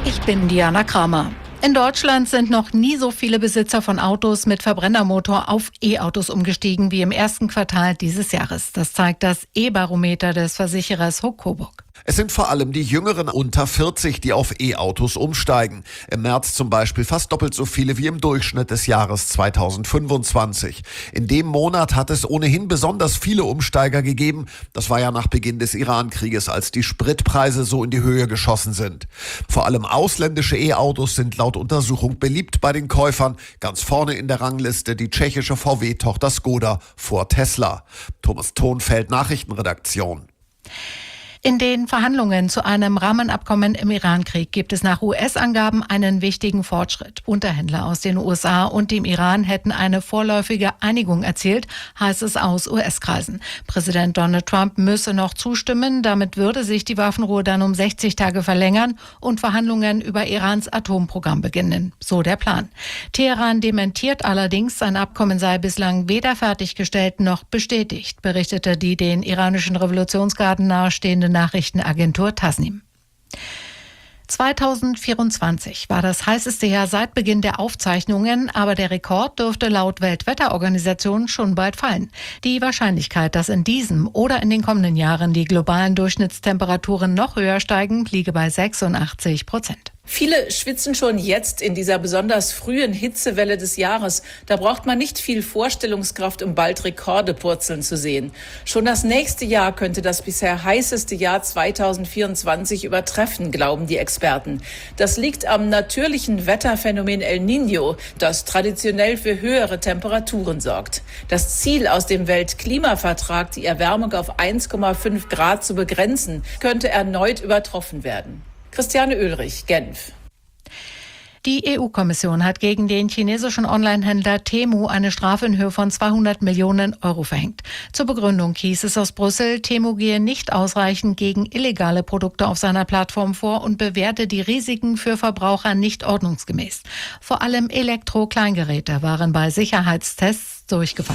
Ich bin Diana Kramer. In Deutschland sind noch nie so viele Besitzer von Autos mit Verbrennermotor auf E-Autos umgestiegen wie im ersten Quartal dieses Jahres. Das zeigt das E-Barometer des Versicherers Huck Coburg. Es sind vor allem die Jüngeren unter 40, die auf E-Autos umsteigen. Im März zum Beispiel fast doppelt so viele wie im Durchschnitt des Jahres 2025. In dem Monat hat es ohnehin besonders viele Umsteiger gegeben. Das war ja nach Beginn des Iran-Krieges, als die Spritpreise so in die Höhe geschossen sind. Vor allem ausländische E-Autos sind laut Untersuchung beliebt bei den Käufern. Ganz vorne in der Rangliste die tschechische VW-Tochter Skoda vor Tesla. Thomas Thonfeld, Nachrichtenredaktion. In den Verhandlungen zu einem Rahmenabkommen im Iran-Krieg gibt es nach US-Angaben einen wichtigen Fortschritt. Unterhändler aus den USA und dem Iran hätten eine vorläufige Einigung erzielt, heißt es aus US-Kreisen. Präsident Donald Trump müsse noch zustimmen, damit würde sich die Waffenruhe dann um 60 Tage verlängern und Verhandlungen über Irans Atomprogramm beginnen. So der Plan. Teheran dementiert allerdings, sein Abkommen sei bislang weder fertiggestellt noch bestätigt, berichtete die den iranischen Revolutionsgarden nahestehende Nachrichtenagentur Tasnim. 2024 war das heißeste Jahr seit Beginn der Aufzeichnungen, aber der Rekord dürfte laut Weltwetterorganisation schon bald fallen. Die Wahrscheinlichkeit, dass in diesem oder in den kommenden Jahren die globalen Durchschnittstemperaturen noch höher steigen, liege bei 86%. Viele schwitzen schon jetzt in dieser besonders frühen Hitzewelle des Jahres. Da braucht man nicht viel Vorstellungskraft, um bald Rekorde purzeln zu sehen. Schon das nächste Jahr könnte das bisher heißeste Jahr 2024 übertreffen, glauben die Experten. Das liegt am natürlichen Wetterphänomen El Niño, das traditionell für höhere Temperaturen sorgt. Das Ziel aus dem Weltklimavertrag, die Erwärmung auf 1,5 Grad zu begrenzen, könnte erneut übertroffen werden. Christiane Oehlrich, Genf. Die EU-Kommission hat gegen den chinesischen Onlinehändler Temu eine Strafe in Höhe von 200 Millionen Euro verhängt. Zur Begründung hieß es aus Brüssel, Temu gehe nicht ausreichend gegen illegale Produkte auf seiner Plattform vor und bewerte die Risiken für Verbraucher nicht ordnungsgemäß. Vor allem Elektro-Kleingeräte waren bei Sicherheitstests durchgefallen.